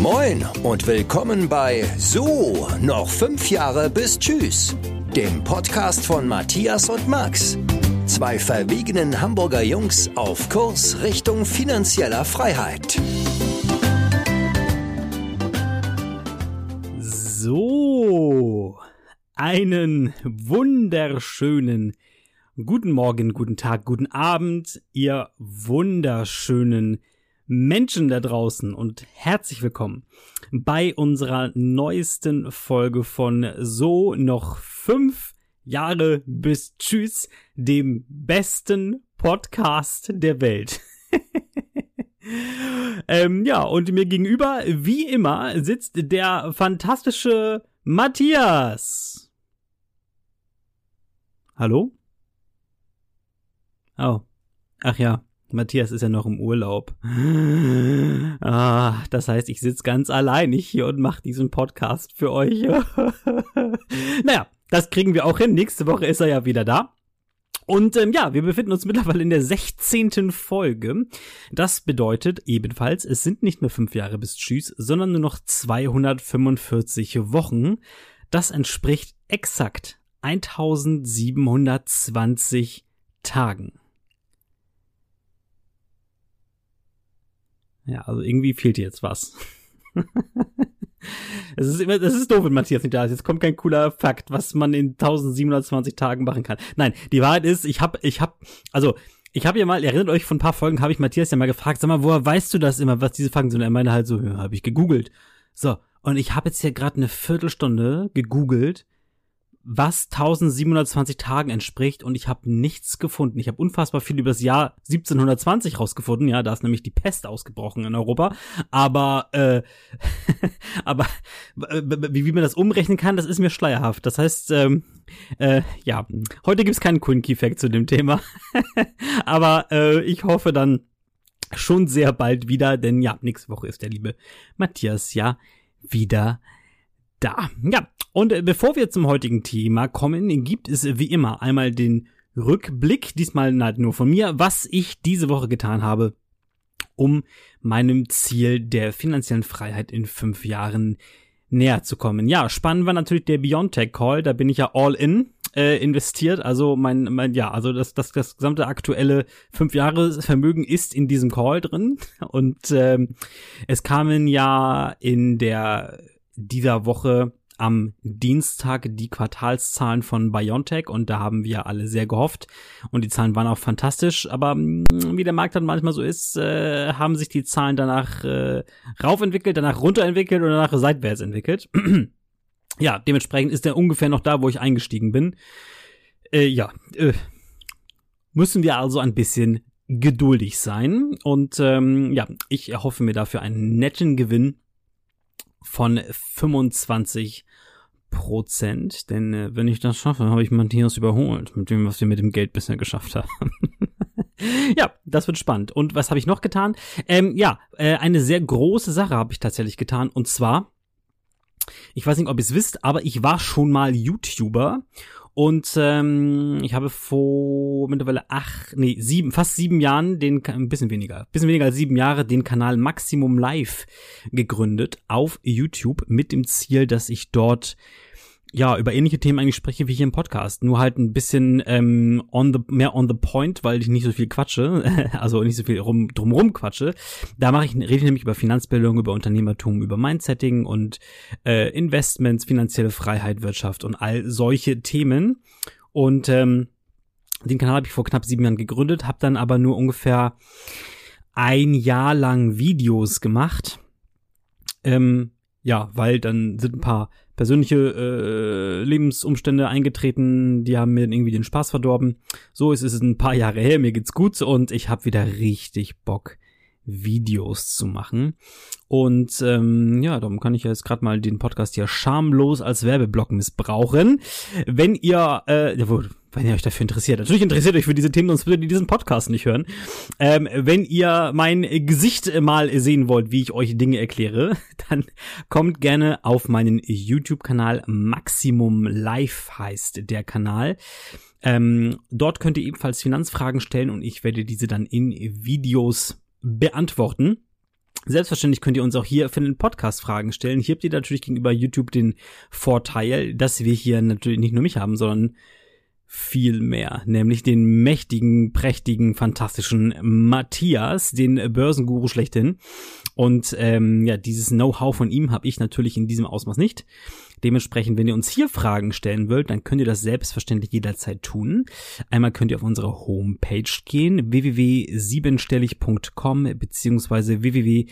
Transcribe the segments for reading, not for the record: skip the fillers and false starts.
Moin und willkommen bei So, noch 5 Jahre bis Tschüss, dem Podcast von Matthias und Max. Zwei verwegenen Hamburger Jungs auf Kurs Richtung finanzieller Freiheit. So, einen wunderschönen guten Morgen, guten Tag, guten Abend, ihr wunderschönen Menschen da draußen und herzlich willkommen bei unserer neuesten Folge von So, noch 5 Jahre bis Tschüss, dem besten Podcast der Welt. Und mir gegenüber, wie immer, sitzt der fantastische Matthias. Hallo? Oh, ach ja. Matthias ist ja noch im Urlaub. Das heißt, ich sitze ganz allein hier und mache diesen Podcast für euch. Naja, das kriegen wir auch hin. Nächste Woche ist er ja wieder da. Und wir befinden uns mittlerweile in der 16. Folge. Das bedeutet ebenfalls, es sind nicht mehr 5 Jahre bis Tschüss, sondern nur noch 245 Wochen. Das entspricht exakt 1720 Tagen. Ja, also irgendwie fehlt dir jetzt was. Das ist doof, wenn Matthias nicht da ist. Jetzt kommt kein cooler Fakt, was man in 1720 Tagen machen kann. Nein, die Wahrheit ist, ich hab ja mal, erinnert euch, von ein paar Folgen habe ich Matthias ja mal gefragt, sag mal, woher weißt du das immer, was diese Fakten sind? Und er meinte halt so, ja, habe ich gegoogelt. So, und ich habe jetzt hier gerade eine Viertelstunde gegoogelt, was 1720 Tagen entspricht, und ich habe nichts gefunden. Ich habe unfassbar viel über das Jahr 1720 rausgefunden, ja, da ist nämlich die Pest ausgebrochen in Europa, aber wie man das umrechnen kann, das ist mir schleierhaft. Das heißt, heute gibt's keinen coolen Key-Fact zu dem Thema, aber ich hoffe dann schon sehr bald wieder, denn ja, nächste Woche ist der liebe Matthias ja wieder da. Ja, und bevor wir zum heutigen Thema kommen, gibt es wie immer einmal den Rückblick, diesmal halt nur von mir, was ich diese Woche getan habe, um meinem Ziel der finanziellen Freiheit in 5 Jahren näher zu kommen. Ja, spannend war natürlich der BioNTech Call, da bin ich ja all in investiert, also das gesamte aktuelle 5 Jahre Vermögen ist in diesem Call drin, und es kamen ja in dieser Woche am Dienstag die Quartalszahlen von BioNTech, und da haben wir alle sehr gehofft und die Zahlen waren auch fantastisch, aber wie der Markt dann manchmal so ist, haben sich die Zahlen danach raufentwickelt, danach runterentwickelt und danach seitwärts entwickelt. Ja, dementsprechend ist er ungefähr noch da, wo ich eingestiegen bin. Müssen wir also ein bisschen geduldig sein, und ich erhoffe mir dafür einen netten Gewinn von 25%, denn wenn ich das schaffe, habe ich Matthias überholt mit dem, was wir mit dem Geld bisher geschafft haben. Ja, das wird spannend. Und was habe ich noch getan? Eine sehr große Sache habe ich tatsächlich getan, und zwar, ich weiß nicht, ob ihr es wisst, aber ich war schon mal YouTuber. Und ich habe vor mittlerweile fast 7 Jahren ein bisschen weniger als 7 Jahre den Kanal Maximum Live gegründet auf YouTube mit dem Ziel, dass ich dort über ähnliche Themen eigentlich spreche wie hier im Podcast, nur halt ein bisschen mehr on the point, weil ich nicht so viel quatsche, also nicht so viel drumrum quatsche. Da rede ich nämlich über Finanzbildung, über Unternehmertum, über Mindsetting und Investments, finanzielle Freiheit, Wirtschaft und all solche Themen. Und den Kanal habe ich vor knapp 7 Jahren gegründet, habe dann aber nur ungefähr 1 Jahr lang Videos gemacht. Weil dann sind ein paar persönliche Lebensumstände eingetreten, die haben mir irgendwie den Spaß verdorben. So, es ist ein paar Jahre her, mir geht's gut und ich habe wieder richtig Bock, Videos zu machen. Und darum kann ich ja jetzt gerade mal den Podcast hier schamlos als Werbeblock missbrauchen. Wenn ihr euch dafür interessiert. Natürlich interessiert euch für diese Themen, sonst würdet ihr diesen Podcast nicht hören. Wenn ihr mein Gesicht mal sehen wollt, wie ich euch Dinge erkläre, dann kommt gerne auf meinen YouTube-Kanal. Maximum Live heißt der Kanal. Dort könnt ihr ebenfalls Finanzfragen stellen und ich werde diese dann in Videos beantworten. Selbstverständlich könnt ihr uns auch hier für den Podcast Fragen stellen. Hier habt ihr natürlich gegenüber YouTube den Vorteil, dass wir hier natürlich nicht nur mich haben, sondern viel mehr, nämlich den mächtigen, prächtigen, fantastischen Matthias, den Börsenguru schlechthin. Und dieses Know-how von ihm habe ich natürlich in diesem Ausmaß nicht. Dementsprechend, wenn ihr uns hier Fragen stellen wollt, dann könnt ihr das selbstverständlich jederzeit tun. Einmal könnt ihr auf unsere Homepage gehen, www.siebenstellig.com beziehungsweise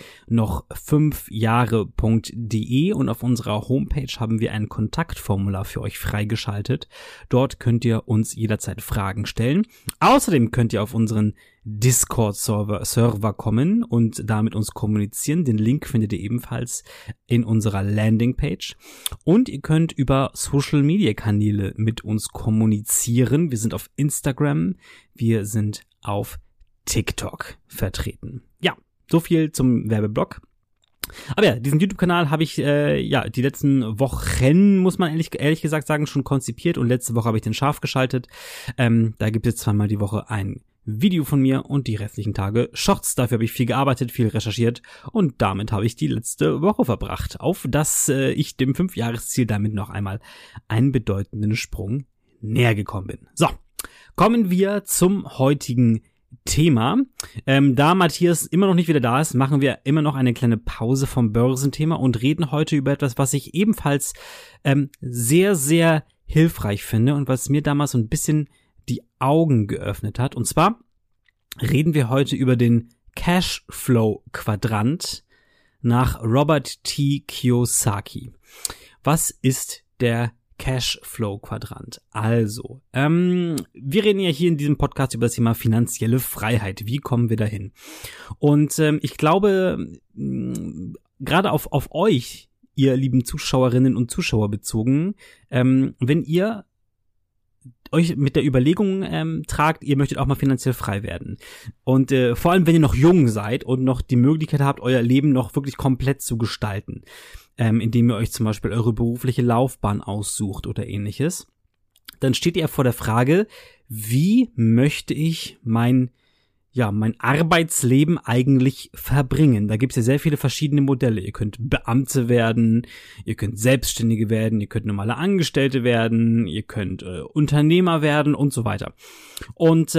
www.noch5jahre.de, und auf unserer Homepage haben wir ein Kontaktformular für euch freigeschaltet. Dort könnt ihr uns jederzeit Fragen stellen. Außerdem könnt ihr auf unseren Discord-Server kommen und da mit uns kommunizieren. Den Link findet ihr ebenfalls in unserer Landingpage. Und ihr könnt über Social-Media-Kanäle mit uns kommunizieren. Wir sind auf Instagram, wir sind auf TikTok vertreten. Ja, so viel zum Werbeblock. Aber ja, diesen YouTube-Kanal habe ich die letzten Wochen, muss man ehrlich gesagt sagen, schon konzipiert, und letzte Woche habe ich den scharf geschaltet. Da gibt es zweimal die Woche ein Video von mir und die restlichen Tage Shorts. Dafür habe ich viel gearbeitet, viel recherchiert, und damit habe ich die letzte Woche verbracht, auf dass ich dem 5-Jahres-Ziel damit noch einmal einen bedeutenden Sprung näher gekommen bin. So, kommen wir zum heutigen Thema. Da Matthias immer noch nicht wieder da ist, machen wir immer noch eine kleine Pause vom Börsenthema und reden heute über etwas, was ich ebenfalls sehr, sehr hilfreich finde und was mir damals so ein bisschen die Augen geöffnet hat. Und zwar reden wir heute über den Cashflow-Quadrant nach Robert T. Kiyosaki. Was ist der Cashflow-Quadrant? Also, wir reden ja hier in diesem Podcast über das Thema finanzielle Freiheit. Wie kommen wir dahin? Und ich glaube, gerade auf euch, ihr lieben Zuschauerinnen und Zuschauer bezogen, wenn ihr euch mit der Überlegung tragt, ihr möchtet auch mal finanziell frei werden. Und vor allem, wenn ihr noch jung seid und noch die Möglichkeit habt, euer Leben noch wirklich komplett zu gestalten, indem ihr euch zum Beispiel eure berufliche Laufbahn aussucht oder ähnliches, dann steht ihr vor der Frage, wie möchte ich mein Arbeitsleben eigentlich verbringen? Da gibt es ja sehr viele verschiedene Modelle. Ihr könnt Beamte werden, ihr könnt Selbstständige werden, ihr könnt normale Angestellte werden, ihr könnt Unternehmer werden und so weiter. Und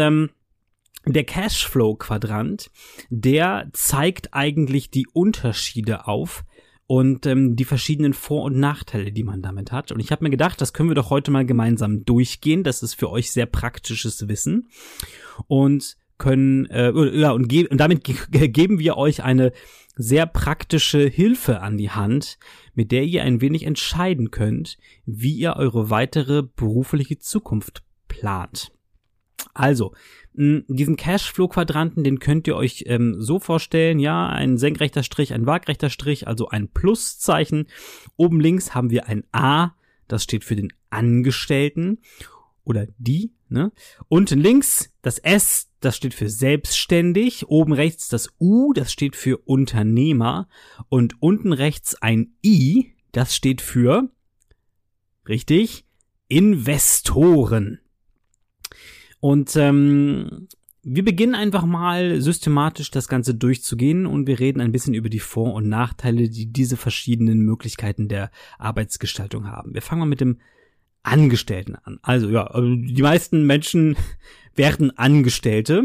der Cashflow-Quadrant, der zeigt eigentlich die Unterschiede auf und die verschiedenen Vor- und Nachteile, die man damit hat. Und ich habe mir gedacht, das können wir doch heute mal gemeinsam durchgehen. Das ist für euch sehr praktisches Wissen. Und damit geben wir euch eine sehr praktische Hilfe an die Hand, mit der ihr ein wenig entscheiden könnt, wie ihr eure weitere berufliche Zukunft plant. Also, diesen Cashflow-Quadranten, den könnt ihr euch so vorstellen, ja, ein senkrechter Strich, ein waagrechter Strich, also ein Pluszeichen. Oben links haben wir ein A, das steht für den Angestellten oder die, ne? Unten links das S, das steht für selbstständig. Oben rechts das U, das steht für Unternehmer. Und unten rechts ein I, das steht für, richtig, Investoren. Und wir beginnen einfach mal systematisch das Ganze durchzugehen und wir reden ein bisschen über die Vor- und Nachteile, die diese verschiedenen Möglichkeiten der Arbeitsgestaltung haben. Wir fangen mal mit dem Angestellten an. Also die meisten Menschen werden Angestellte.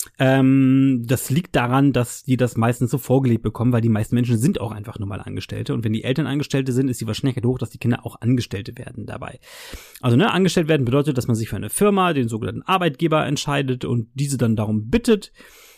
Das liegt daran, dass die das meistens so vorgelebt bekommen, weil die meisten Menschen sind auch einfach nur mal Angestellte. Und wenn die Eltern Angestellte sind, ist die Wahrscheinlichkeit hoch, dass die Kinder auch Angestellte werden dabei. Also angestellt werden bedeutet, dass man sich für eine Firma, den sogenannten Arbeitgeber, entscheidet und diese dann darum bittet,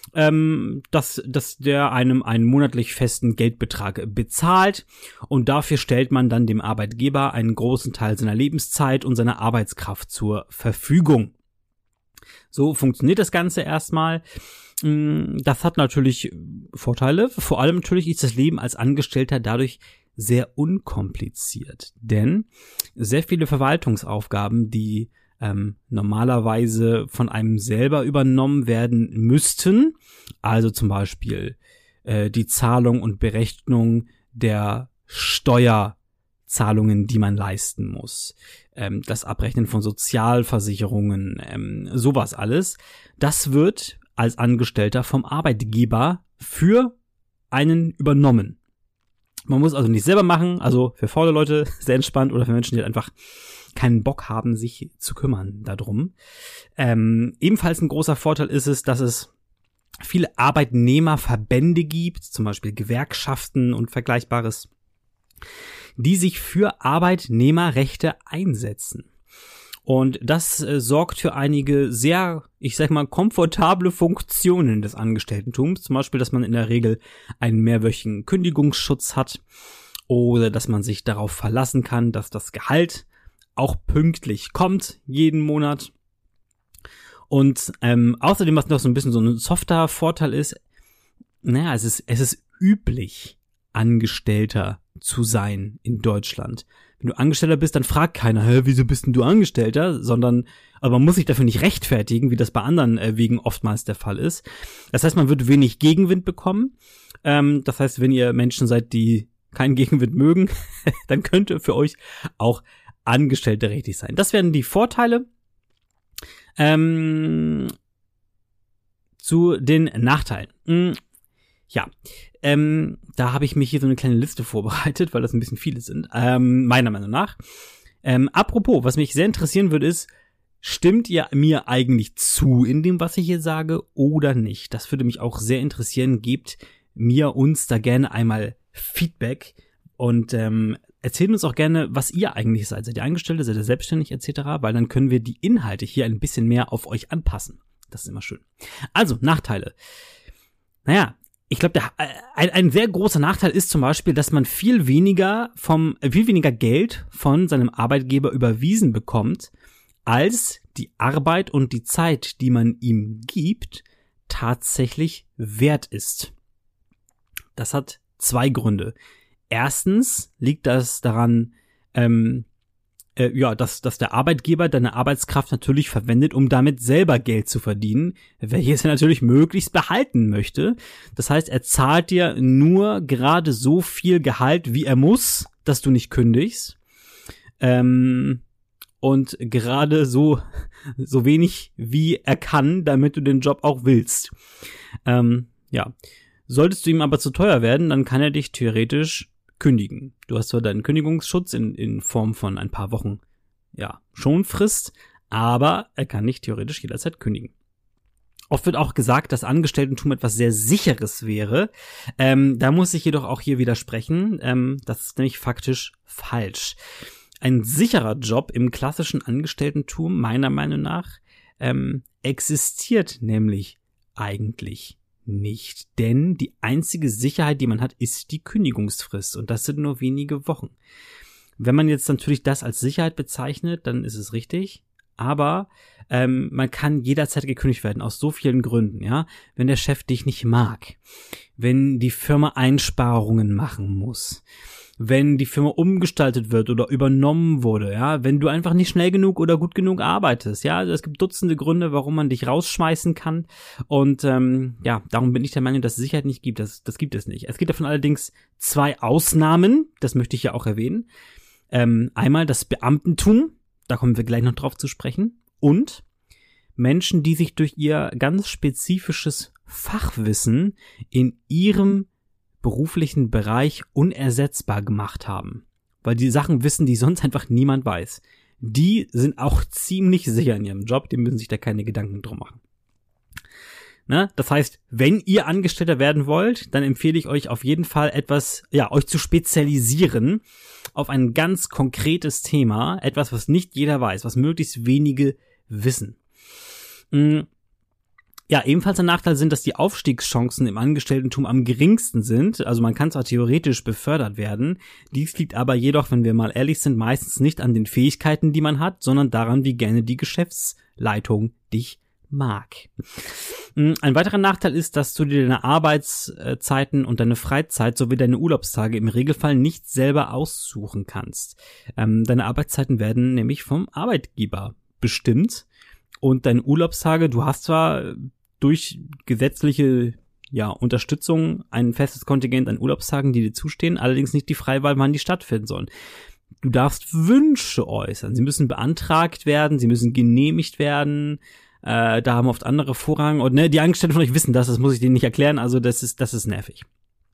dass der einem einen monatlich festen Geldbetrag bezahlt, und dafür stellt man dann dem Arbeitgeber einen großen Teil seiner Lebenszeit und seiner Arbeitskraft zur Verfügung. So funktioniert das Ganze erstmal. Das hat natürlich Vorteile. Vor allem natürlich ist das Leben als Angestellter dadurch sehr unkompliziert, denn sehr viele Verwaltungsaufgaben, die normalerweise von einem selber übernommen werden müssten, also zum Beispiel die Zahlung und Berechnung der Steuerzahlungen, die man leisten muss, das Abrechnen von Sozialversicherungen, sowas alles, das wird als Angestellter vom Arbeitgeber für einen übernommen. Man muss also nicht selber machen, also für faule Leute sehr entspannt oder für Menschen, die einfach keinen Bock haben, sich zu kümmern darum. Ebenfalls ein großer Vorteil ist es, dass es viele Arbeitnehmerverbände gibt, zum Beispiel Gewerkschaften und Vergleichbares, die sich für Arbeitnehmerrechte einsetzen. Und das sorgt für einige sehr, ich sag mal, komfortable Funktionen des Angestelltentums. Zum Beispiel, dass man in der Regel einen mehrwöchigen Kündigungsschutz hat oder dass man sich darauf verlassen kann, dass das Gehalt auch pünktlich kommt jeden Monat. Und außerdem, was noch so ein bisschen so ein softer Vorteil ist, naja, es ist üblich, Angestellter zu sein in Deutschland. Wenn du Angestellter bist, dann fragt keiner, wieso bist denn du Angestellter? Sondern, also man muss sich dafür nicht rechtfertigen, wie das bei anderen Wegen oftmals der Fall ist. Das heißt, man wird wenig Gegenwind bekommen. Das heißt, wenn ihr Menschen seid, die keinen Gegenwind mögen, dann könnte für euch auch Angestellte richtig sein. Das wären die Vorteile. Zu den Nachteilen. Ja, da habe ich mich hier so eine kleine Liste vorbereitet, weil das ein bisschen viele sind, meiner Meinung nach. Apropos, was mich sehr interessieren würde, ist, stimmt ihr mir eigentlich zu in dem, was ich hier sage, oder nicht? Das würde mich auch sehr interessieren. Gebt uns da gerne einmal Feedback und erzählt uns auch gerne, was ihr eigentlich seid. Seid ihr Angestellte, seid ihr selbstständig etc., weil dann können wir die Inhalte hier ein bisschen mehr auf euch anpassen. Das ist immer schön. Also, Nachteile. Naja, ich glaube, ein sehr großer Nachteil ist zum Beispiel, dass man viel weniger Geld von seinem Arbeitgeber überwiesen bekommt, als die Arbeit und die Zeit, die man ihm gibt, tatsächlich wert ist. Das hat zwei Gründe. Erstens liegt das daran, dass der Arbeitgeber deine Arbeitskraft natürlich verwendet, um damit selber Geld zu verdienen, welches er natürlich möglichst behalten möchte. Das heißt, er zahlt dir nur gerade so viel Gehalt, wie er muss, dass du nicht kündigst. Und gerade so wenig, wie er kann, damit du den Job auch willst. Solltest du ihm aber zu teuer werden, dann kann er dich theoretisch kündigen. Du hast zwar deinen Kündigungsschutz in Form von ein paar Wochen, Schonfrist, aber er kann dich theoretisch jederzeit kündigen. Oft wird auch gesagt, dass Angestelltentum etwas sehr Sicheres wäre. Da muss ich jedoch auch hier widersprechen. Das ist nämlich faktisch falsch. Ein sicherer Job im klassischen Angestelltentum, meiner Meinung nach, existiert nämlich eigentlich nicht, denn die einzige Sicherheit, die man hat, ist die Kündigungsfrist und das sind nur wenige Wochen. Wenn man jetzt natürlich das als Sicherheit bezeichnet, dann ist es richtig, aber man kann jederzeit gekündigt werden, aus so vielen Gründen, ja. Wenn der Chef dich nicht mag, wenn die Firma Einsparungen machen muss, wenn die Firma umgestaltet wird oder übernommen wurde, ja, wenn du einfach nicht schnell genug oder gut genug arbeitest, ja, also es gibt Dutzende Gründe, warum man dich rausschmeißen kann und darum bin ich der Meinung, dass es Sicherheit nicht gibt, das gibt es nicht. Es gibt davon allerdings zwei Ausnahmen, das möchte ich ja auch erwähnen. Einmal das Beamtentum, da kommen wir gleich noch drauf zu sprechen, und Menschen, die sich durch ihr ganz spezifisches Fachwissen in ihrem beruflichen Bereich unersetzbar gemacht haben. Weil die Sachen wissen, die sonst einfach niemand weiß. Die sind auch ziemlich sicher in ihrem Job, die müssen sich da keine Gedanken drum machen. Ne? Das heißt, wenn ihr Angestellter werden wollt, dann empfehle ich euch auf jeden Fall euch zu spezialisieren auf ein ganz konkretes Thema, etwas, was nicht jeder weiß, was möglichst wenige wissen. Ja, ebenfalls ein Nachteil sind, dass die Aufstiegschancen im Angestelltentum am geringsten sind. Also man kann zwar theoretisch befördert werden, dies liegt aber jedoch, wenn wir mal ehrlich sind, meistens nicht an den Fähigkeiten, die man hat, sondern daran, wie gerne die Geschäftsleitung dich mag. Ein weiterer Nachteil ist, dass du dir deine Arbeitszeiten und deine Freizeit sowie deine Urlaubstage im Regelfall nicht selber aussuchen kannst. Deine Arbeitszeiten werden nämlich vom Arbeitgeber bestimmt und deine Urlaubstage, du hast zwar durch gesetzliche Unterstützung ein festes Kontingent an Urlaubstagen, die dir zustehen, allerdings nicht die Freiwahl, wann die stattfinden sollen. Du darfst Wünsche äußern, sie müssen beantragt werden, sie müssen genehmigt werden, da haben oft andere Vorrang und die Angestellten von euch wissen das muss ich denen nicht erklären, also das ist nervig.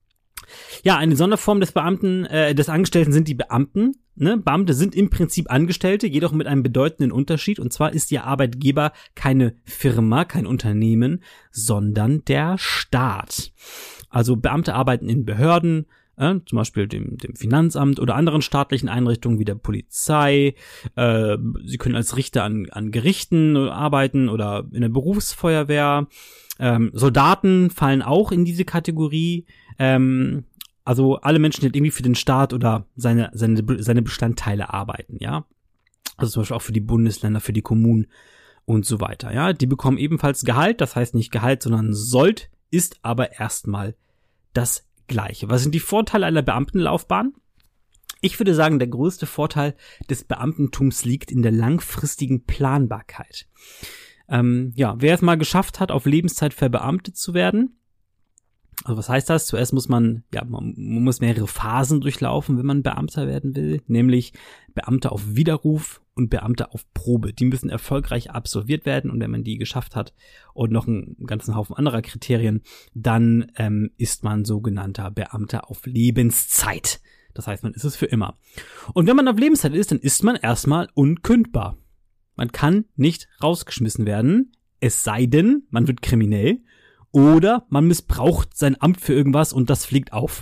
Ja, eine Sonderform des Angestellten sind die Beamten. Ne? Beamte sind im Prinzip Angestellte, jedoch mit einem bedeutenden Unterschied. Und zwar ist ihr Arbeitgeber keine Firma, kein Unternehmen, sondern der Staat. Also Beamte arbeiten in Behörden, zum Beispiel dem Finanzamt oder anderen staatlichen Einrichtungen wie der Polizei. Sie können als Richter an Gerichten arbeiten oder in der Berufsfeuerwehr. Soldaten fallen auch in diese Kategorie. Also alle Menschen, die irgendwie für den Staat oder seine Bestandteile arbeiten, ja. Also zum Beispiel auch für die Bundesländer, für die Kommunen und so weiter, ja. Die bekommen ebenfalls Gehalt, das heißt nicht Gehalt, sondern Sold, ist aber erstmal das Gleiche. Was sind die Vorteile einer Beamtenlaufbahn? Ich würde sagen, der größte Vorteil des Beamtentums liegt in der langfristigen Planbarkeit. Wer es mal geschafft hat, auf Lebenszeit verbeamtet zu werden, also was heißt das? Zuerst muss man muss mehrere Phasen durchlaufen, wenn man Beamter werden will, nämlich Beamter auf Widerruf und Beamter auf Probe. Die müssen erfolgreich absolviert werden und wenn man die geschafft hat und noch einen ganzen Haufen anderer Kriterien, dann ist man sogenannter Beamter auf Lebenszeit. Das heißt, man ist es für immer. Und wenn man auf Lebenszeit ist, dann ist man erstmal unkündbar. Man kann nicht rausgeschmissen werden, es sei denn, man wird kriminell oder man missbraucht sein Amt für irgendwas und das fliegt auf.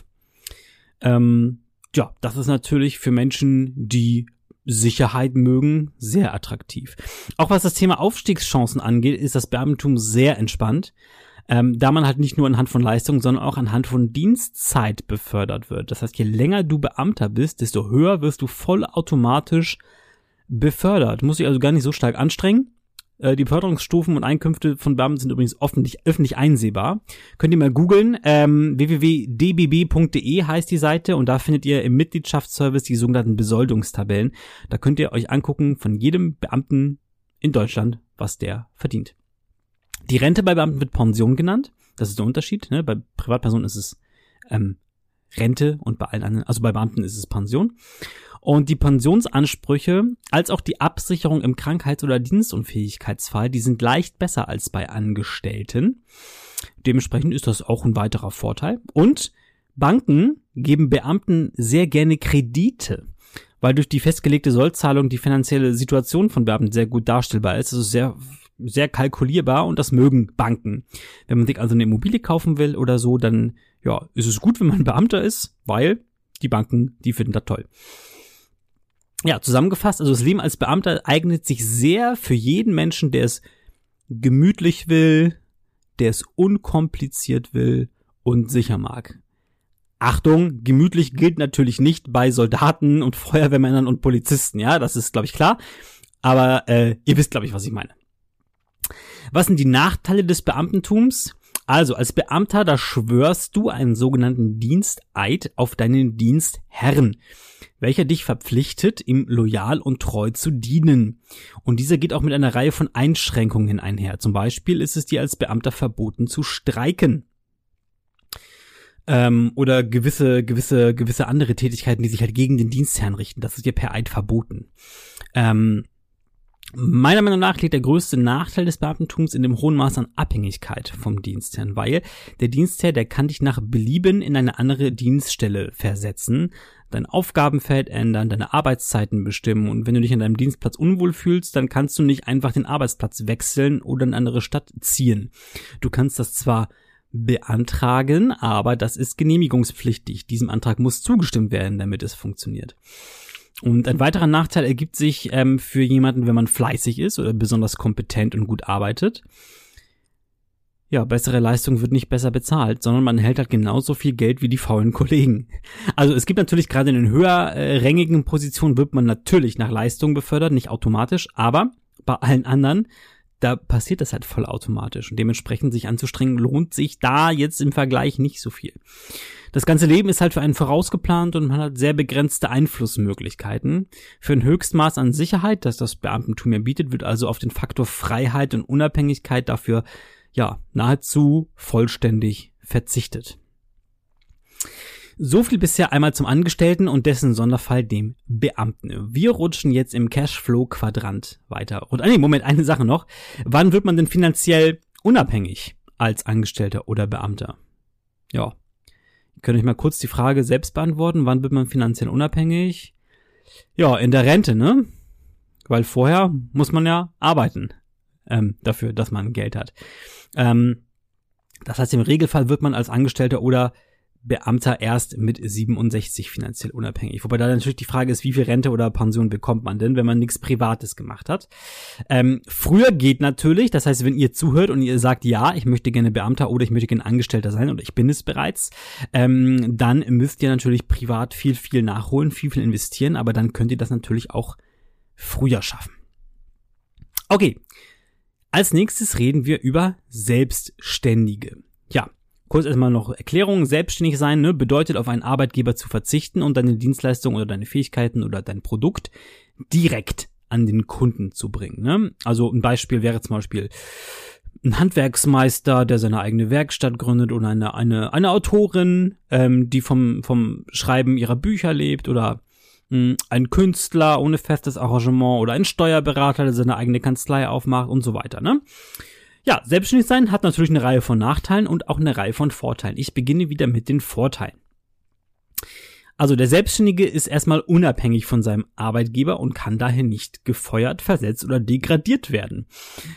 Das ist natürlich für Menschen, die Sicherheit mögen, sehr attraktiv. Auch was das Thema Aufstiegschancen angeht, ist das Beamtentum sehr entspannt, da man halt nicht nur anhand von Leistung, sondern auch anhand von Dienstzeit befördert wird. Das heißt, je länger du Beamter bist, desto höher wirst du vollautomatisch befördert. Muss dich also gar nicht so stark anstrengen. Die Beförderungsstufen und Einkünfte von Beamten sind übrigens öffentlich einsehbar. Könnt ihr mal googeln. www.dbb.de heißt die Seite und da findet ihr im Mitgliedschaftsservice die sogenannten Besoldungstabellen. Da könnt ihr euch angucken von jedem Beamten in Deutschland, was der verdient. Die Rente bei Beamten wird Pension genannt. Das ist der Unterschied. Ne? Bei Privatpersonen ist es Rente und bei allen anderen, also bei Beamten ist es Pension. Und die Pensionsansprüche als auch die Absicherung im Krankheits- oder Dienstunfähigkeitsfall, die sind leicht besser als bei Angestellten. Dementsprechend ist das auch ein weiterer Vorteil. Und Banken geben Beamten sehr gerne Kredite, weil durch die festgelegte Sollzahlung die finanzielle Situation von Beamten sehr gut darstellbar ist. Also sehr, sehr kalkulierbar und das mögen Banken. Wenn man sich also eine Immobilie kaufen will oder so, dann ist es gut, wenn man Beamter ist, weil die Banken, die finden das toll. Ja, zusammengefasst, also das Leben als Beamter eignet sich sehr für jeden Menschen, der es gemütlich will, der es unkompliziert will und sicher mag. Achtung, gemütlich gilt natürlich nicht bei Soldaten und Feuerwehrmännern und Polizisten, ja, das ist, glaube ich, klar. Aber ihr wisst, glaube ich, was ich meine. Was sind die Nachteile des Beamtentums? Also, als Beamter, da schwörst du einen sogenannten Diensteid auf deinen Dienstherrn, welcher dich verpflichtet, ihm loyal und treu zu dienen. Und dieser geht auch mit einer Reihe von Einschränkungen einher. Zum Beispiel ist es dir als Beamter verboten zu streiken. Oder gewisse andere Tätigkeiten, die sich halt gegen den Dienstherrn richten. Das ist dir per Eid verboten. Meiner Meinung nach liegt der größte Nachteil des Beamtentums in dem hohen Maß an Abhängigkeit vom Dienstherrn, weil der Dienstherr, der kann dich nach Belieben in eine andere Dienststelle versetzen, dein Aufgabenfeld ändern, deine Arbeitszeiten bestimmen und wenn du dich an deinem Dienstplatz unwohl fühlst, dann kannst du nicht einfach den Arbeitsplatz wechseln oder in eine andere Stadt ziehen. Du kannst das zwar beantragen, aber das ist genehmigungspflichtig. Diesem Antrag muss zugestimmt werden, damit es funktioniert. Und ein weiterer Nachteil ergibt sich für jemanden, wenn man fleißig ist oder besonders kompetent und gut arbeitet. Ja, bessere Leistung wird nicht besser bezahlt, sondern man erhält halt genauso viel Geld wie die faulen Kollegen. Also es gibt natürlich gerade in den höherrangigen Positionen wird man natürlich nach Leistung befördert, nicht automatisch, aber bei allen anderen, da passiert das halt vollautomatisch und dementsprechend sich anzustrengen lohnt sich da jetzt im Vergleich nicht so viel. Das ganze Leben ist halt für einen vorausgeplant und man hat sehr begrenzte Einflussmöglichkeiten. Für ein Höchstmaß an Sicherheit, das das Beamtentum ja bietet, wird also auf den Faktor Freiheit und Unabhängigkeit dafür nahezu vollständig verzichtet. So viel bisher einmal zum Angestellten und dessen Sonderfall dem Beamten. Wir rutschen jetzt im Cashflow-Quadrant weiter. Und eine Sache noch. Wann wird man denn finanziell unabhängig als Angestellter oder Beamter? Ja, Ihr könnt euch mal kurz die Frage selbst beantworten, wann wird man finanziell unabhängig? Ja, in der Rente, ne? Weil vorher muss man ja arbeiten, dafür, dass man Geld hat. Das heißt, im Regelfall wird man als Angestellter oder Beamter erst mit 67 finanziell unabhängig. Wobei da natürlich die Frage ist, wie viel Rente oder Pension bekommt man denn, wenn man nichts Privates gemacht hat. Früher geht natürlich, das heißt, wenn ihr zuhört und ihr sagt, ja, ich möchte gerne Beamter oder ich möchte gerne Angestellter sein oder ich bin es bereits, dann müsst ihr natürlich privat viel nachholen, viel investieren, aber dann könnt ihr das natürlich auch früher schaffen. Okay, als nächstes reden wir über Selbstständige. Ja, kurz erstmal noch Erklärung. Selbstständig sein, ne, bedeutet auf einen Arbeitgeber zu verzichten und deine Dienstleistung oder deine Fähigkeiten oder dein Produkt direkt an den Kunden zu bringen. Ne? Also ein Beispiel wäre zum Beispiel ein Handwerksmeister, der seine eigene Werkstatt gründet oder eine Autorin, die vom Schreiben ihrer Bücher lebt oder ein Künstler ohne festes Arrangement oder ein Steuerberater, der seine eigene Kanzlei aufmacht und so weiter, ne? Ja, selbstständig sein hat natürlich eine Reihe von Nachteilen und auch eine Reihe von Vorteilen. Ich beginne wieder mit den Vorteilen. Also der Selbstständige ist erstmal unabhängig von seinem Arbeitgeber und kann daher nicht gefeuert, versetzt oder degradiert werden.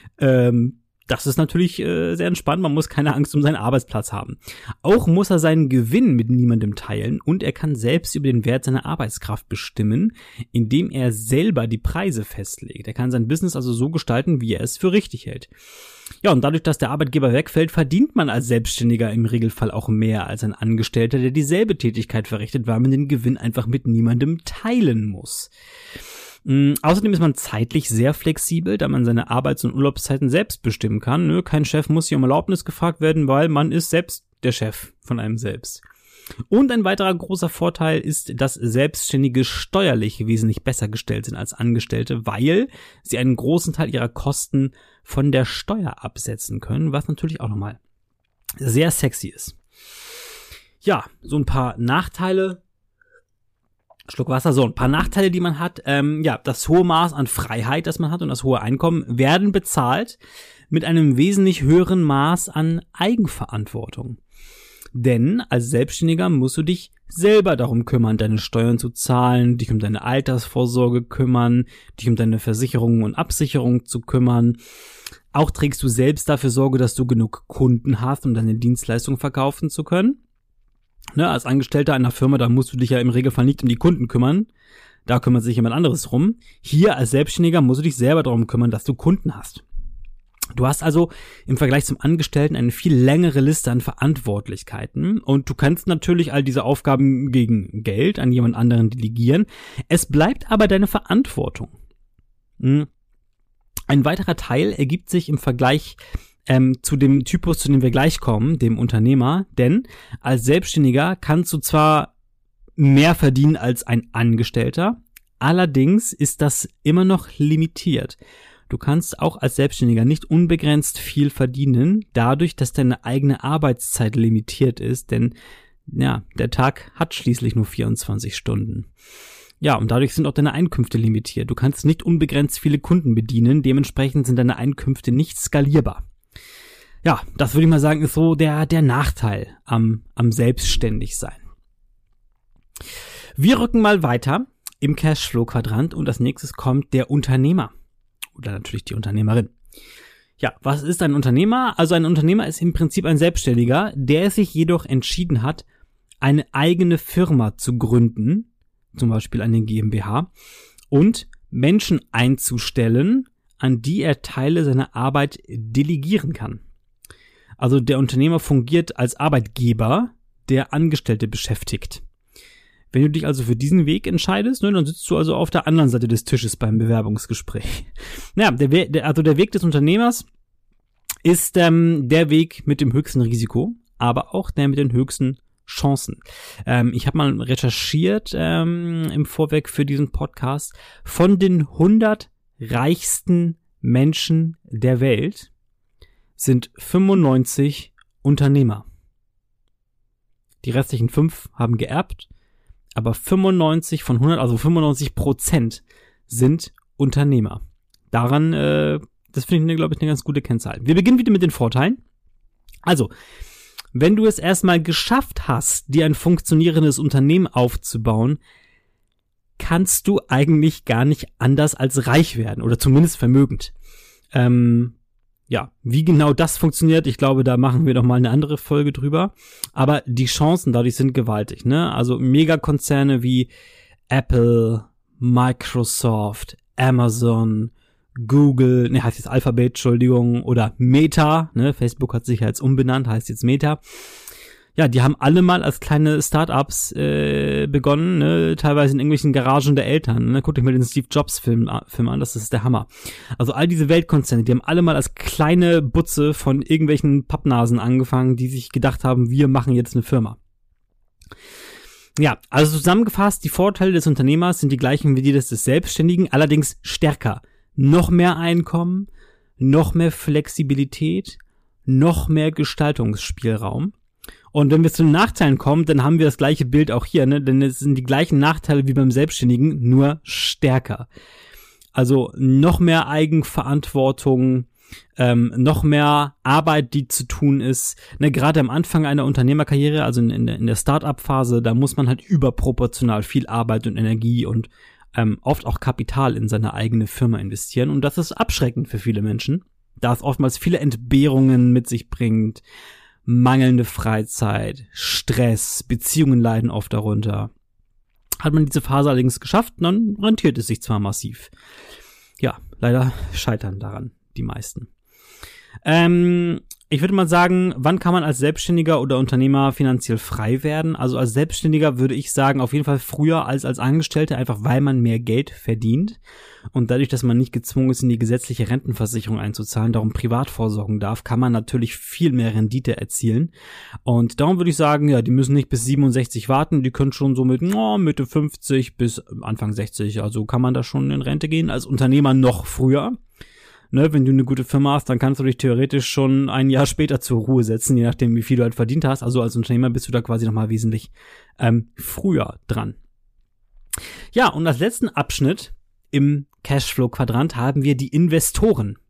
Das ist natürlich sehr entspannt, man muss keine Angst um seinen Arbeitsplatz haben. Auch muss er seinen Gewinn mit niemandem teilen und er kann selbst über den Wert seiner Arbeitskraft bestimmen, indem er selber die Preise festlegt. Er kann sein Business also so gestalten, wie er es für richtig hält. Ja, und dadurch, dass der Arbeitgeber wegfällt, verdient man als Selbstständiger im Regelfall auch mehr als ein Angestellter, der dieselbe Tätigkeit verrichtet, weil man den Gewinn einfach mit niemandem teilen muss. Außerdem ist man zeitlich sehr flexibel, da man seine Arbeits- und Urlaubszeiten selbst bestimmen kann. Ne? Kein Chef muss hier um Erlaubnis gefragt werden, weil man ist selbst der Chef von einem selbst. Und ein weiterer großer Vorteil ist, dass Selbstständige steuerlich wesentlich besser gestellt sind als Angestellte, weil sie einen großen Teil ihrer Kosten von der Steuer absetzen können, was natürlich auch nochmal sehr sexy ist. Ja, so ein paar Nachteile. Schluck Wasser, so ein paar Nachteile, die man hat. Das hohe Maß an Freiheit, das man hat und das hohe Einkommen werden bezahlt mit einem wesentlich höheren Maß an Eigenverantwortung. Denn als Selbstständiger musst du dich selber darum kümmern, deine Steuern zu zahlen, dich um deine Altersvorsorge kümmern, dich um deine Versicherung und Absicherung zu kümmern. Auch trägst du selbst dafür Sorge, dass du genug Kunden hast, um deine Dienstleistung verkaufen zu können. Ne, als Angestellter einer Firma, da musst du dich ja im Regelfall nicht um die Kunden kümmern. Da kümmert sich jemand anderes drum. Hier als Selbstständiger musst du dich selber darum kümmern, dass du Kunden hast. Du hast also im Vergleich zum Angestellten eine viel längere Liste an Verantwortlichkeiten und du kannst natürlich all diese Aufgaben gegen Geld an jemand anderen delegieren. Es bleibt aber deine Verantwortung. Ein weiterer Teil ergibt sich im Vergleich zu dem Typus, zu dem wir gleich kommen, dem Unternehmer, denn als Selbstständiger kannst du zwar mehr verdienen als ein Angestellter, allerdings ist das immer noch limitiert. Du kannst auch als Selbstständiger nicht unbegrenzt viel verdienen, dadurch, dass deine eigene Arbeitszeit limitiert ist, denn ja, der Tag hat schließlich nur 24 Stunden. Ja, und dadurch sind auch deine Einkünfte limitiert. Du kannst nicht unbegrenzt viele Kunden bedienen, dementsprechend sind deine Einkünfte nicht skalierbar. Ja, das würde ich mal sagen, ist so der Nachteil am Selbstständigsein. Wir rücken mal weiter im Cashflow-Quadrant und als nächstes kommt der Unternehmer. Oder natürlich die Unternehmerin. Ja, was ist ein Unternehmer? Also ein Unternehmer ist im Prinzip ein Selbstständiger, der sich jedoch entschieden hat, eine eigene Firma zu gründen, zum Beispiel eine GmbH, und Menschen einzustellen, an die er Teile seiner Arbeit delegieren kann. Also der Unternehmer fungiert als Arbeitgeber, der Angestellte beschäftigt. Wenn du dich also für diesen Weg entscheidest, dann sitzt du also auf der anderen Seite des Tisches beim Bewerbungsgespräch. Naja, der Weg des Unternehmers ist der Weg mit dem höchsten Risiko, aber auch der mit den höchsten Chancen. Ich habe mal recherchiert im Vorweg für diesen Podcast von den 100 reichsten Menschen der Welt sind 95 Unternehmer. Die restlichen 5 haben geerbt, aber 95 von 100, also 95% sind Unternehmer. Daran, das finde ich, glaube ich, eine ganz gute Kennzahl. Wir beginnen wieder mit den Vorteilen. Also, wenn du es erstmal geschafft hast, dir ein funktionierendes Unternehmen aufzubauen, kannst du eigentlich gar nicht anders als reich werden oder zumindest vermögend. Ja, wie genau das funktioniert, ich glaube, da machen wir noch mal eine andere Folge drüber. Aber die Chancen dadurch sind gewaltig, ne? Also Megakonzerne wie Apple, Microsoft, Amazon, Google, heißt jetzt Alphabet, Entschuldigung, oder Meta, ne? Facebook hat sich ja jetzt umbenannt, heißt jetzt Meta. Ja, die haben alle mal als kleine Startups begonnen, ne? Teilweise in irgendwelchen Garagen der Eltern. Ne? Guckt euch mal den Steve Jobs Film an, das ist der Hammer. Also all diese Weltkonzerne, die haben alle mal als kleine Butze von irgendwelchen Pappnasen angefangen, die sich gedacht haben, wir machen jetzt eine Firma. Ja, also zusammengefasst, die Vorteile des Unternehmers sind die gleichen wie die des Selbstständigen, allerdings stärker. Noch mehr Einkommen, noch mehr Flexibilität, noch mehr Gestaltungsspielraum. Und wenn wir zu den Nachteilen kommen, dann haben wir das gleiche Bild auch hier, ne? Denn es sind die gleichen Nachteile wie beim Selbstständigen, nur stärker. Also noch mehr Eigenverantwortung, noch mehr Arbeit, die zu tun ist. Ne, gerade am Anfang einer Unternehmerkarriere, also in der Start-up-Phase, da muss man halt überproportional viel Arbeit und Energie und oft auch Kapital in seine eigene Firma investieren. Und das ist abschreckend für viele Menschen, da es oftmals viele Entbehrungen mit sich bringt, mangelnde Freizeit, Stress, Beziehungen leiden oft darunter. Hat man diese Phase allerdings geschafft, dann rentiert es sich zwar massiv. Ja, leider scheitern daran die meisten. Ich würde mal sagen, wann kann man als Selbstständiger oder Unternehmer finanziell frei werden? Also als Selbstständiger würde ich sagen, auf jeden Fall früher als Angestellter, einfach weil man mehr Geld verdient und dadurch, dass man nicht gezwungen ist, in die gesetzliche Rentenversicherung einzuzahlen, darum privat vorsorgen darf, kann man natürlich viel mehr Rendite erzielen. Und darum würde ich sagen, ja, die müssen nicht bis 67 warten, die können schon so mit Mitte 50 bis Anfang 60, also kann man da schon in Rente gehen, als Unternehmer noch früher. Ne, wenn du eine gute Firma hast, dann kannst du dich theoretisch schon ein Jahr später zur Ruhe setzen, je nachdem, wie viel du halt verdient hast. Also als Unternehmer bist du da quasi nochmal wesentlich früher dran. Ja, und als letzten Abschnitt im Cashflow-Quadrant haben wir die Investoren.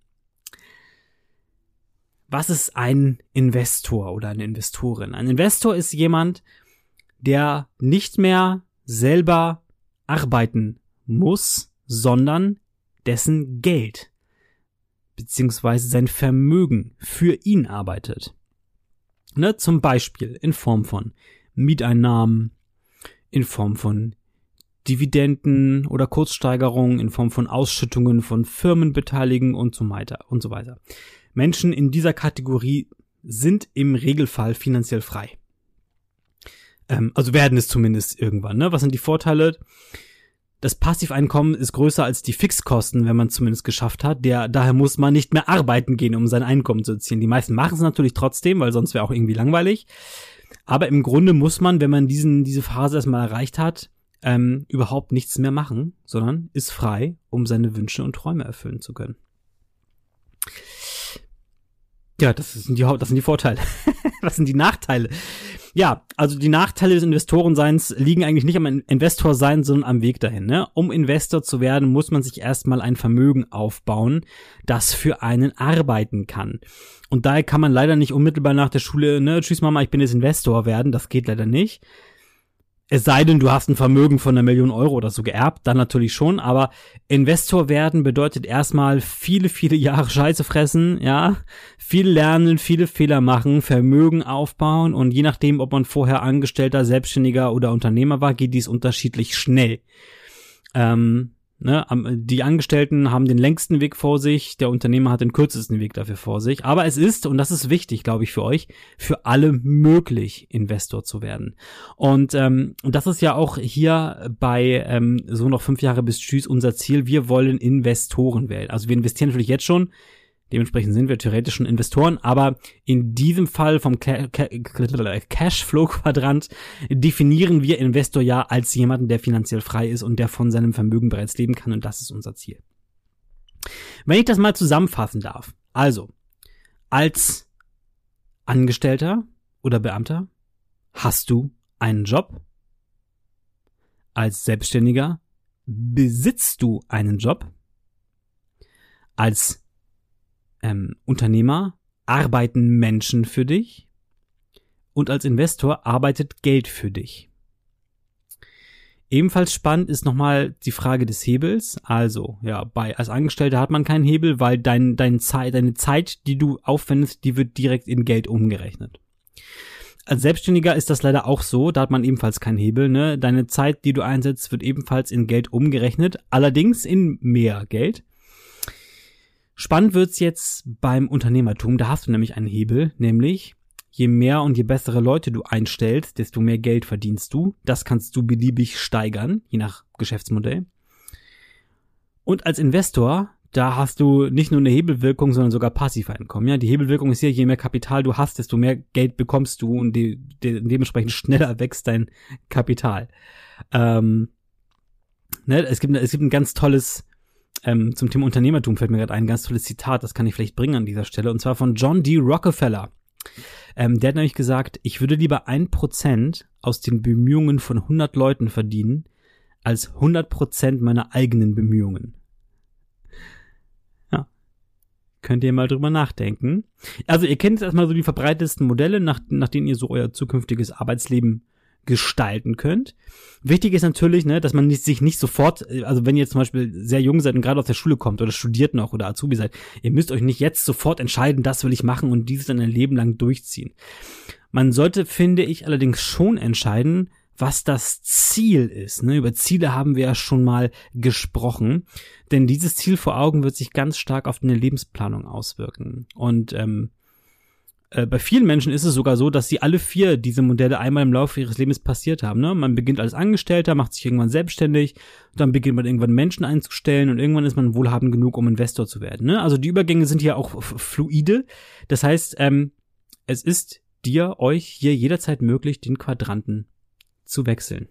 Was ist ein Investor oder eine Investorin? Ein Investor ist jemand, der nicht mehr selber arbeiten muss, sondern dessen Geld beziehungsweise sein Vermögen für ihn arbeitet. Ne, zum Beispiel in Form von Mieteinnahmen, in Form von Dividenden oder Kurssteigerungen, in Form von Ausschüttungen von Firmenbeteiligungen und so weiter. Menschen in dieser Kategorie sind im Regelfall finanziell frei. Also werden es zumindest irgendwann. Ne? Was sind die Vorteile? Das Passiveinkommen ist größer als die Fixkosten, wenn man es zumindest geschafft hat. Daher muss man nicht mehr arbeiten gehen, um sein Einkommen zu erzielen. Die meisten machen es natürlich trotzdem, weil sonst wäre auch irgendwie langweilig. Aber im Grunde muss man, wenn man diese Phase erstmal erreicht hat, überhaupt nichts mehr machen, sondern ist frei, um seine Wünsche und Träume erfüllen zu können. Ja, das sind die Vorteile. Was sind die Nachteile? Ja, also die Nachteile des Investorenseins liegen eigentlich nicht am Investorsein, sondern am Weg dahin. Ne? Um Investor zu werden, muss man sich erstmal ein Vermögen aufbauen, das für einen arbeiten kann. Und daher kann man leider nicht unmittelbar nach der Schule, ne, tschüss Mama, ich bin jetzt Investor werden, das geht leider nicht. Es sei denn, du hast ein Vermögen von 1 Million Euro oder so geerbt, dann natürlich schon, aber Investor werden bedeutet erstmal viele, viele Jahre Scheiße fressen, ja, viel lernen, viele Fehler machen, Vermögen aufbauen und je nachdem, ob man vorher Angestellter, Selbstständiger oder Unternehmer war, geht dies unterschiedlich schnell. Die Angestellten haben den längsten Weg vor sich, der Unternehmer hat den kürzesten Weg dafür vor sich. Aber es ist, und das ist wichtig, glaube ich, für euch, für alle möglich, Investor zu werden. Und das ist ja auch hier bei so noch 5 Jahre bis Tschüss unser Ziel. Wir wollen Investoren werden. Also wir investieren natürlich jetzt schon. Dementsprechend sind wir theoretisch schon Investoren, aber in diesem Fall vom Cashflow-Quadrant definieren wir Investor ja als jemanden, der finanziell frei ist und der von seinem Vermögen bereits leben kann, und das ist unser Ziel. Wenn ich das mal zusammenfassen darf, also als Angestellter oder Beamter hast du einen Job, als Selbstständiger besitzt du einen Job, als Unternehmer arbeiten Menschen für dich. und als Investor arbeitet Geld für dich. Ebenfalls spannend ist nochmal die Frage des Hebels. Also, ja, als Angestellter hat man keinen Hebel, weil deine Zeit, die du aufwendest, die wird direkt in Geld umgerechnet. Als Selbstständiger ist das leider auch so, da hat man ebenfalls keinen Hebel, ne? Deine Zeit, die du einsetzt, wird ebenfalls in Geld umgerechnet, allerdings in mehr Geld. Spannend wird's jetzt beim Unternehmertum, da hast du nämlich einen Hebel, nämlich je mehr und je bessere Leute du einstellst, desto mehr Geld verdienst du. Das kannst du beliebig steigern, je nach Geschäftsmodell. Und als Investor, da hast du nicht nur eine Hebelwirkung, sondern sogar Passiveinkommen. Ja, die Hebelwirkung ist hier, je mehr Kapital du hast, desto mehr Geld bekommst du und dementsprechend schneller wächst dein Kapital. Es gibt ein ganz tolles, zum Thema Unternehmertum fällt mir gerade ein ganz tolles Zitat, das kann ich vielleicht bringen an dieser Stelle, und zwar von John D. Rockefeller. Der hat nämlich gesagt, ich würde lieber 1% aus den Bemühungen von 100 Leuten verdienen, als 100% meiner eigenen Bemühungen. Ja. Könnt ihr mal drüber nachdenken. Also ihr kennt jetzt erstmal so die verbreitetsten Modelle, nach denen ihr so euer zukünftiges Arbeitsleben gestalten könnt. Wichtig ist natürlich, dass man sich nicht sofort, also wenn ihr jetzt zum Beispiel sehr jung seid und gerade aus der Schule kommt oder studiert noch oder Azubi seid, ihr müsst euch nicht jetzt sofort entscheiden, das will ich machen und dieses dann ein Leben lang durchziehen. Man sollte, finde ich, allerdings schon entscheiden, was das Ziel ist. Über Ziele haben wir ja schon mal gesprochen, denn dieses Ziel vor Augen wird sich ganz stark auf eine Lebensplanung auswirken. Und bei vielen Menschen ist es sogar so, dass sie alle 4 diese Modelle einmal im Laufe ihres Lebens passiert haben. Man beginnt als Angestellter, macht sich irgendwann selbstständig, dann beginnt man irgendwann Menschen einzustellen und irgendwann ist man wohlhabend genug, um Investor zu werden. Also die Übergänge sind hier auch fluide. Das heißt, es ist euch hier jederzeit möglich, den Quadranten zu wechseln.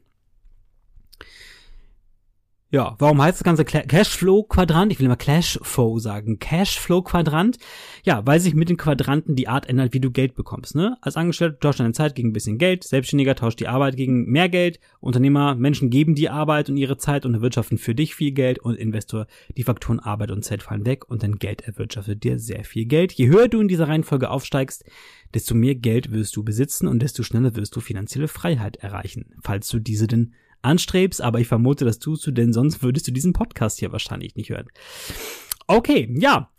Ja, warum heißt das Ganze Cashflow-Quadrant? Ich will immer Cashflow sagen. Cashflow-Quadrant. Ja, weil sich mit den Quadranten die Art ändert, wie du Geld bekommst. Als Angestellter tauscht deine Zeit gegen ein bisschen Geld, Selbstständiger tauscht die Arbeit gegen mehr Geld, Unternehmer, Menschen geben die Arbeit und ihre Zeit und erwirtschaften für dich viel Geld und Investor, die Faktoren Arbeit und Zeit fallen weg und dein Geld erwirtschaftet dir sehr viel Geld. Je höher du in dieser Reihenfolge aufsteigst, desto mehr Geld wirst du besitzen und desto schneller wirst du finanzielle Freiheit erreichen, falls du diese denn anstrebst, aber ich vermute, das tust du, denn sonst würdest du diesen Podcast hier wahrscheinlich nicht hören. Okay, ja.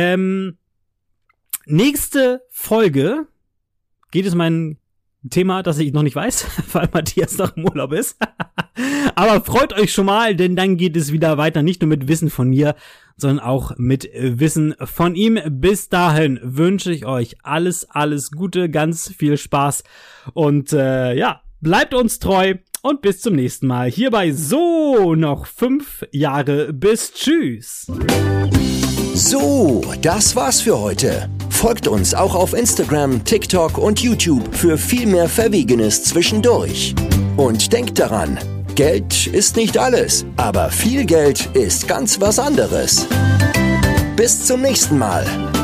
Nächste Folge geht es um ein Thema, das ich noch nicht weiß, weil Matthias noch im Urlaub ist. Aber freut euch schon mal, denn dann geht es wieder weiter, nicht nur mit Wissen von mir, sondern auch mit Wissen von ihm. Bis dahin wünsche ich euch alles Gute, ganz viel Spaß und bleibt uns treu. Und bis zum nächsten Mal. Hierbei so noch 5 Jahre bis tschüss. So, das war's für heute. Folgt uns auch auf Instagram, TikTok und YouTube für viel mehr Verwegenes zwischendurch. Und denkt daran, Geld ist nicht alles, aber viel Geld ist ganz was anderes. Bis zum nächsten Mal.